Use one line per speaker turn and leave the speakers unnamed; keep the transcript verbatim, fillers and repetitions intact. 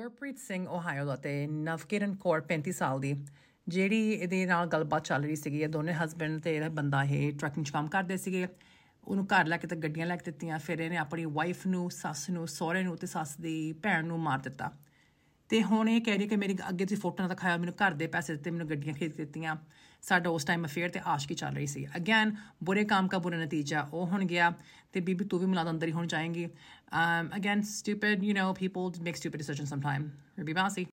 ਗੁਰਪ੍ਰੀਤ ਸਿੰਘ ਓਹਾਇਓ ਦਾ ਤੇ ਨਵਕਿਰਨ ਕੌਰ ਪੈਂਤੀ ਸਾਲ ਦੀ ਜਿਹੜੀ ਇਹਦੇ ਨਾਲ ਗੱਲਬਾਤ ਚੱਲ ਰਹੀ ਸੀਗੀ। ਇਹ ਦੋਨੇ ਹਸਬੈਂਡ ਤੇ ਇਹਦਾ ਬੰਦਾ ਇਹ ਟਰੱਕਿੰਗ 'ਚ ਕੰਮ ਕਰਦੇ ਸੀਗੇ। ਉਹਨੂੰ ਘਰ ਲੈ ਕੇ ਤੇ ਗੱਡੀਆਂ ਲੈ ਕੇ ਦਿੱਤੀਆਂ। ਫਿਰ ਇਹਨੇ ਆਪਣੀ ਵਾਈਫ ਨੂੰ, ਸੱਸ ਨੂੰ, ਸਹੁਰੇ ਨੂੰ ਤੇ ਸੱਸ ਦੀ ਭੈਣ ਨੂੰ ਮਾਰ ਦਿੱਤਾ। ਤੇ ਹੁਣ ਇਹ ਕਹਿ ਰਹੀ ਕਿ ਮੇਰੀ ਅੱਗੇ ਤੁਸੀਂ ਫੋਟੋ ਨਾ ਦਿਖਾਇਆ, ਮੈਨੂੰ ਘਰ ਦੇ ਪੈਸੇ ਦਿੱਤੇ, ਮੈਨੂੰ ਗੱਡੀਆਂ ਖਰੀਦ ਕੇ ਦਿੱਤੀਆਂ। ਸਾਡਾ ਉਸ ਟਾਈਮ ਅਫੇਅਰ ਤੇ ਆਸ਼ਕੀ ਚੱਲ ਰਹੀ ਸੀ। ਅਗੇਨ ਬੁਰੇ ਕੰਮ ਕਾ ਬੁਰਾ ਨਤੀਜਾ, ਉਹ ਹੁਣ ਗਿਆ ਤੇ ਬੀਬੀ ਤੂੰ ਵੀ ਮਿਲਾ ਅੰਦਰ ਹੀ ਹੁਣ ਜਾਏਂਗੀ। Again stupid, you know, people make stupid decision sometime. ਬੀਬੀ ਬਾਸੀ